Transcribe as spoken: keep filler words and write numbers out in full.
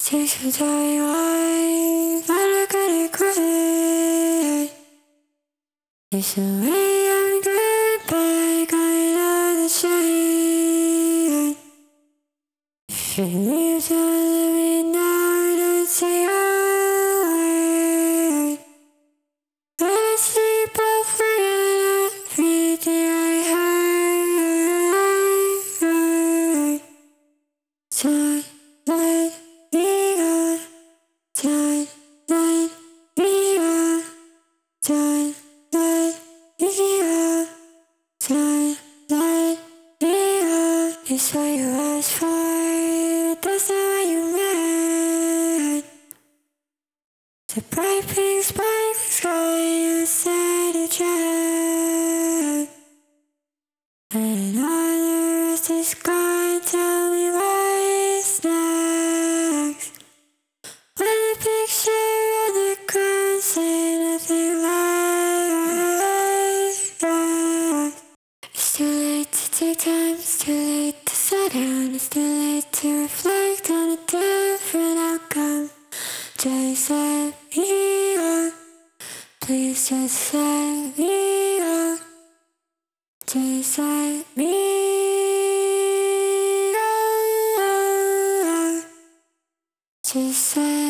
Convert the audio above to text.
Takes you time, I better get it quick. It's the way I'm goodbye, going on the chain. If you leave, don't let me know, don't say a word. I sleep over everything I heard. Time, let me go. Time, let me go. Time, let me go. Time, let me go. It's what you asked for, that's not what you meant. The bright pink sparkle sky, you said it just. And all the rest is gone, tell me what's next. When the picture on the ground say nothing left. It's too late to take time, it's too late to slow down. It's too late to reflect on a different outcome. Just let me go, please just let me go. Just let me go. Just let